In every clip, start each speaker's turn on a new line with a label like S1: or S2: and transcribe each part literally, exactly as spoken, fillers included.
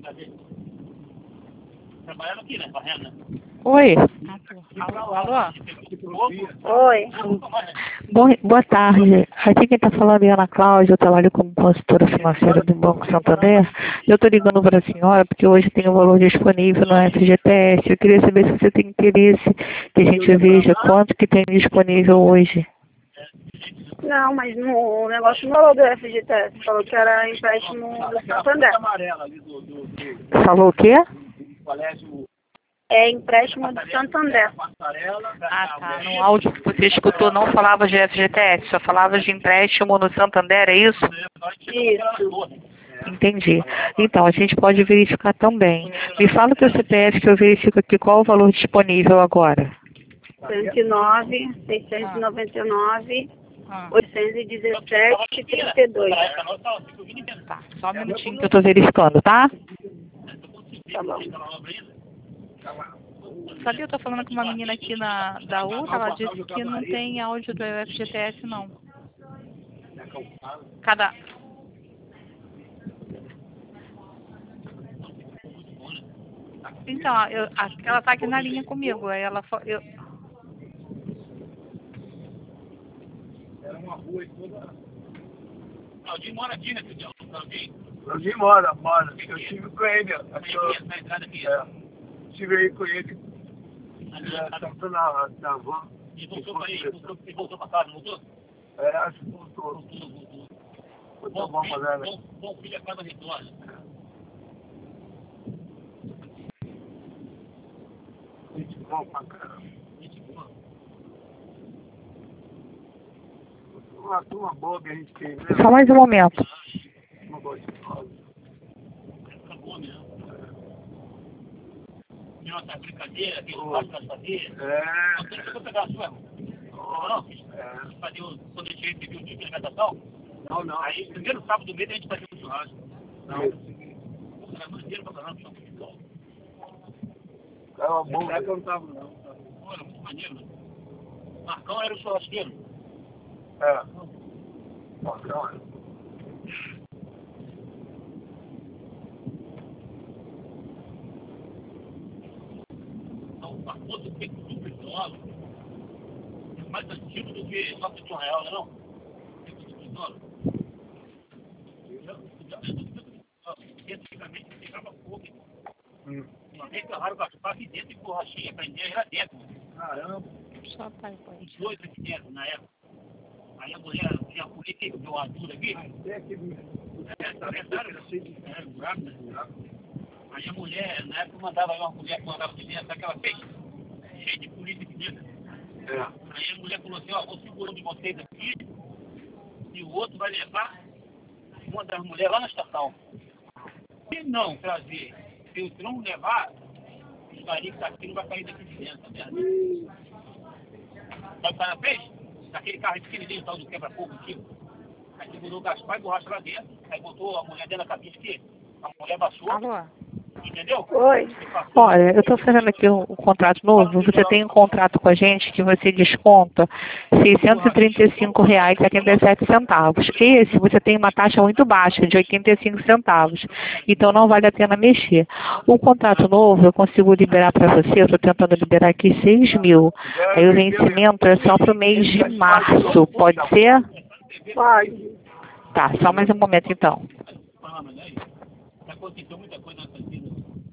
S1: Trabalhava aqui, né? Barrena.
S2: Oi. Alô, alô?
S3: Oi.
S2: Bom, boa tarde. Aqui quem está falando é Ana Cláudia, eu trabalho como consultora financeira do Banco Santander. Eu estou ligando para a senhora porque hoje tem um valor disponível no F G T S. Eu queria saber se você tem interesse que a gente veja quanto que tem disponível hoje.
S3: Não, mas no, o negócio não falou do F G T S, falou que era empréstimo do Santander.
S2: Falou o quê?
S3: É empréstimo do Santander.
S2: Ah, tá. No áudio que você escutou não falava de F G T S, só falava de empréstimo no Santander, é isso?
S3: Isso.
S2: Entendi. Então, a gente pode verificar também. Me fala o teu C P F que eu verifico aqui qual o valor disponível agora.
S3: cento e nove, seiscentos e noventa e nove, oitocentos e dezessete, trinta e dois.
S2: Tá, só um minutinho que eu estou verificando, tá?
S3: Tá bom.
S2: Sabia, eu estou falando com uma menina aqui na, da U, ela disse que não tem áudio do F G T S, não. Cada... Então, eu, a, ela está aqui na linha comigo, aí ela... Eu...
S1: Era uma rua e toda... Claudinho mora aqui, né, Fidel? Claudinho?
S4: Claudinho mora, mora. Eu estive com ele.
S1: Aqui, na entrada aqui.
S4: É. Estive aí com ele. Estava na, na van.
S1: E voltou para aí? E voltou para casa, não voltou?
S4: É, acho que voltou.
S1: Voltou, voltou.
S4: Voltou
S1: Bom
S4: bom,
S1: filho,
S4: galera.
S1: bom, bom filho a casa retorna.
S4: Gente bom pra caramba.
S1: Gente boa.
S4: Uma turma boa que a gente tem, né?
S2: Só mais um momento.
S4: Uma boa escola.
S1: Acabou mesmo. Tinha uma brincadeira, aquele espaço para fazer.
S4: É.
S1: Você chegou a pegar a sua, irmão? Não,
S4: É.
S1: fazer o, quando a gente recebeu o dia de alimentação.
S4: Não, não.
S1: Aí, primeiro sábado do mês, a gente fazia um churrasco. Não.
S4: Isso.
S1: Era maneiro pra caramba, chão de futebol.
S4: Tava bom.
S1: Nessa época eu não tava, não. Pô, era muito maneiro, né? Marcão era o churrasqueiro.
S4: É. Marcão, é.
S1: Então, a foto tem super dólar. É mais antigo do que só de um real, não é? Antigamente ficava pouco, irmão.
S4: Hum.
S1: Uma vez que arraram o gaspar aqui dentro de borrachinha, prendia era dentro.
S4: Caramba.
S2: Só pai, pode.
S1: Dois aqui dentro, na época. Aí a mulher tinha a polícia que deu uma dura aqui.
S4: Tem aqui mesmo.
S1: É, tá vendo? É, buraco, né? Aí a mulher, na época, mandava uma mulher que mandava de dentro, sabe o que ela fez? Cheio de polícia aqui dentro.
S4: É.
S1: Aí a mulher falou assim, ó, vou segurar um de vocês aqui e o outro vai levar uma das mulheres lá na estação. Se não trazer, se não levar, os garis que tá aqui não vai sair daqui de dentro, tá vendo? Sabe o que ela fez? Aquele carro pequenininho, tal do quebra-fogo antigo. Aí segurou o Gaspar e borracha lá dentro. Aí botou a mulher dentro da cabine aqui. A mulher baixou.
S2: Alô?
S1: Entendeu?
S3: Oi.
S2: Olha, eu estou fazendo aqui um, um contrato novo. Você tem um contrato com a gente que você desconta seiscentos e trinta e cinco reais e oitenta e sete centavos. Esse você tem uma taxa muito baixa, de oitenta e cinco centavos. Então não vale a pena mexer. O contrato novo eu consigo liberar para você, eu estou tentando liberar aqui seis mil. Aí o vencimento é só para o mês de março. Pode ser?
S3: Pode.
S2: Tá, só mais um momento então.
S1: Aconteceu muita coisa nessa vida.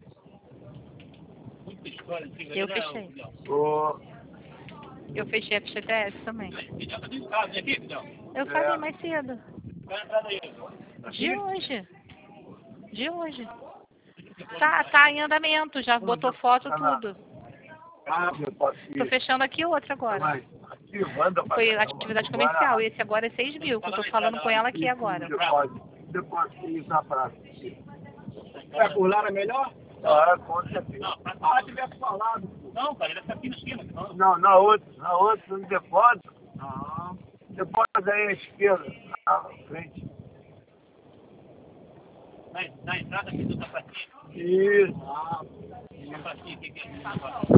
S1: Muita história.
S2: Eu fechei.
S4: Ô,
S2: Eu fechei a F G T S também.
S1: Fidel tá dentro de casa, né, aqui, Fidel?
S2: Eu falei mais cedo.
S1: Vai entrar daí.
S2: De hoje. De hoje. Tá, tá em andamento, já botou foto, tudo.
S4: ah, meu pai.
S2: Tô fechando aqui outra agora.
S4: Mas, aqui, manda pra
S2: Foi
S4: caramba.
S2: atividade comercial, esse agora é seis mil, que eu tô falando com ela aqui agora.
S4: Depois, depois isso na praça.
S1: É, por lá era melhor?
S4: Ah, com certeza.
S1: Não, pra falar tivesse falado. Não, cara, ele tá aqui na esquina. Não.
S4: Não, na outra, na outra, no depósito.
S1: Não.
S4: Depósito aí à esquerda, na frente.
S1: Na, na entrada aqui do Tapatinho.
S4: Isso.
S1: Ah, Tapatinho, o que que é isso?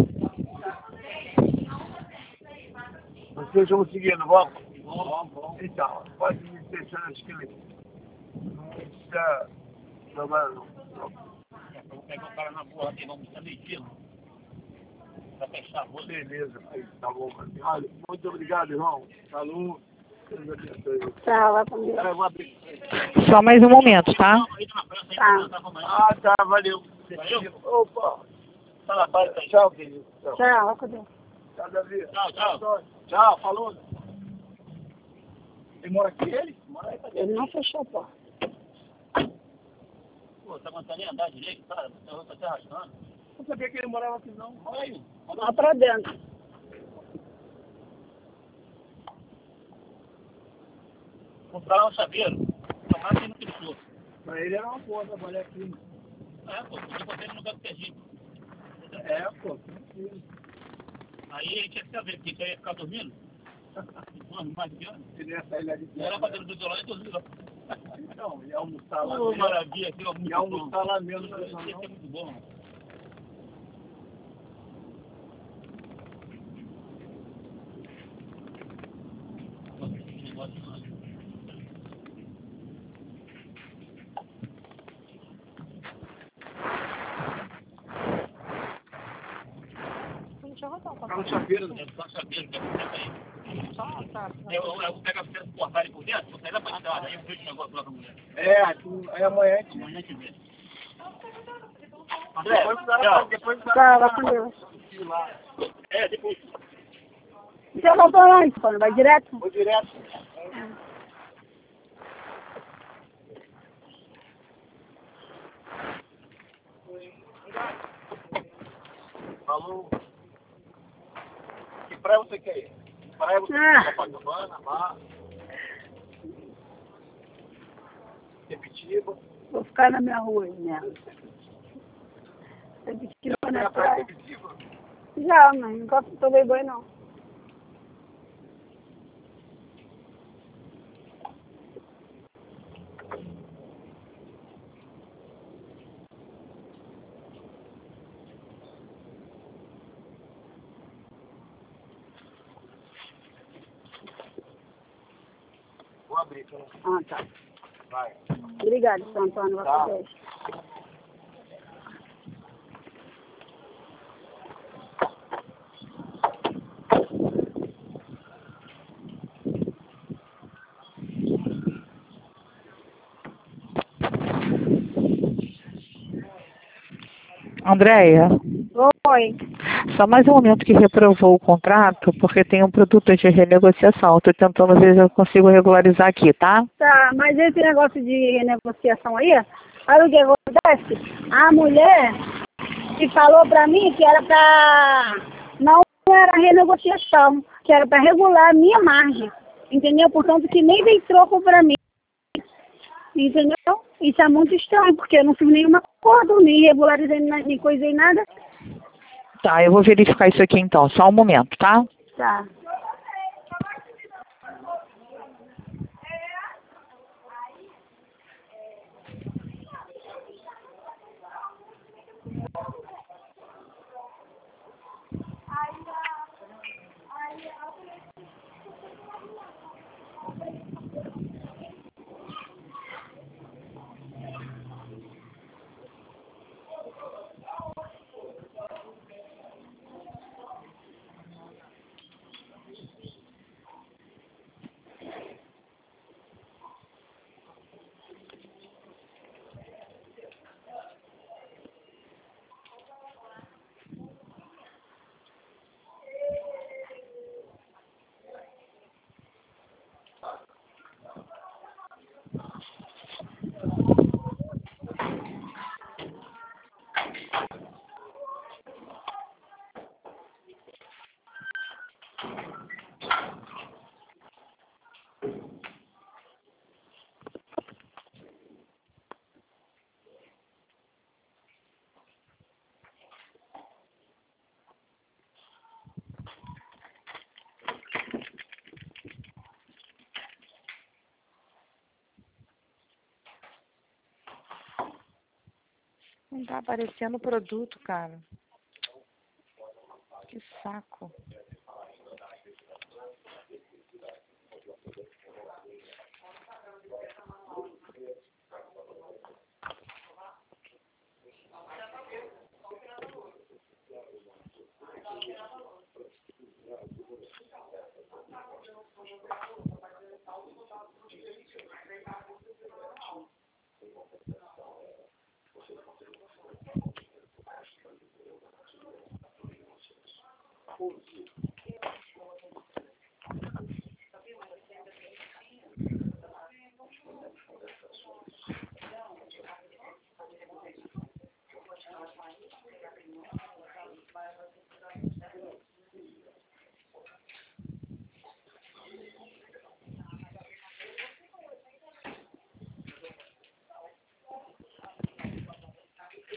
S4: Vocês vão seguindo, vamos?
S1: Bom, bom.
S4: Então, pode me deixar na esquina aí. Não precisa trabalhar não.
S1: Eu vou pegar o cara na boa, tem vamos estar medindo. Pra fechar a bolsa.
S4: Beleza, aí, tá bom. Olha, muito obrigado, irmão. Falou.
S3: Tchau, vai com Deus.
S4: Cara, eu vou abrir.
S2: Só mais um momento, tá?
S3: Tá.
S4: Ah, tá, valeu.
S1: Valeu?
S4: Opa.
S1: Tá na paz, tá aí.
S4: Tchau, querido. Tchau.
S3: Tchau, vai com Deus.
S4: Tchau, Davi.
S1: Tchau, tchau.
S4: Tchau, falou. Ele mora aqui, ele?
S1: Mora aí pra
S3: Ele
S1: dentro.
S3: não fechou a porta.
S1: Pô, tá aguentando nem andar direito, cara. Eu tô te arrastando.
S4: Não sabia que ele morava aqui, não.
S1: Olha aí.
S3: Lá pra dentro.
S1: Comprar um chaveiro. Tomar que não precisou.
S4: Pra ele era uma boa trabalhar aqui.
S1: É, pô, podia botar ele no lugar do Serginho.
S4: É, pô.
S1: Aí a gente ia ficar vendo, porque a gente ia ficar dormindo. Mano, mais de ano.
S4: Ele ia sair lá de
S1: Era pra dentro do violão e dormir lá.
S4: Não, ia almoçar lá
S1: Ô,
S4: mesmo.
S1: maravilha, aqui, ó, muito
S4: Ia almoçar lá mesmo.
S1: bom. Isso aqui é muito bom. Nossa, que negócio, mano.
S4: Ficar no chaveiro, né?
S1: É só chaveiro, que é pra aí. Eu, eu, eu vou pegar você do portal por dentro, vou sair lá pra estrada, aí eu vejo o negócio lá com a mulher.
S4: É, aqui, aí amanhã a gente...
S1: Amanhã a gente vê. André,
S4: Depois o cara,
S1: tchau.
S4: depois o
S3: Tchau,
S4: cara
S3: vai com Deus.
S4: lá.
S1: É, depois.
S3: Você voltou onde, quando? Vai direto?
S4: Vou direto. Falou. Que praia você quer ir? Praia você quer ir?
S3: Ah.
S4: Copacabana, lá. Repetiba.
S3: Vou ficar na minha rua aí mesmo. Repetiba
S4: Na
S3: na
S4: praia
S3: praia.
S4: Repetiba.
S3: Já, mas nunca tomei banho não.
S4: Vou abrir, então.
S3: Ah, tá.
S4: Vai.
S3: Obrigado, São Antônio. Vai
S4: Tá.
S3: com Deus.
S2: Andréia,
S3: Oi.
S2: só mais um momento que reprovou o contrato, porque tem um produto de renegociação. Estou tentando ver se eu consigo regularizar aqui, tá?
S3: Tá, mas esse negócio de renegociação aí, aí o que acontece? A mulher que falou pra mim que era pra... Não era renegociação, que era pra regular a minha margem, entendeu? Portanto, que nem vem troco pra mim, entendeu? Isso é muito estranho, porque eu não fiz nenhum acordo, nem regularizei, nem coisei nada.
S2: Tá, eu vou verificar isso aqui então. Só um momento, tá?
S3: Tá.
S2: Não tá aparecendo o produto, cara. Que saco.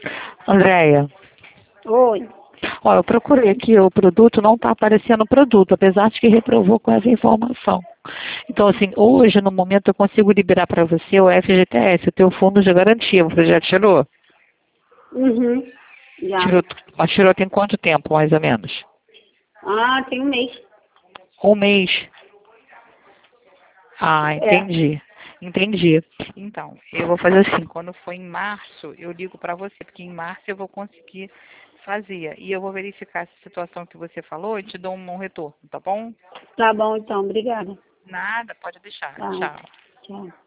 S2: Andréia,
S3: Oi.
S2: ó, eu procurei aqui o produto, não está aparecendo o produto, apesar de que reprovou com essa informação. Então, assim, hoje, no momento, eu consigo liberar para você o F G T S, o teu fundo de garantia. Você já tirou?
S3: Uhum. Já.
S2: Tirou, mas tirou tem quanto tempo, mais ou menos?
S3: Ah, tem um mês.
S2: Um mês. Ah,
S3: É.
S2: entendi. Entendi. Então, eu vou fazer assim, quando for em março, eu ligo para você, porque em março eu vou conseguir fazer. E eu vou verificar essa situação que você falou e te dou um, um retorno, tá bom?
S3: Tá bom, então. Obrigada.
S2: Nada, pode deixar.
S3: Tá.
S2: Tchau.
S3: Tchau.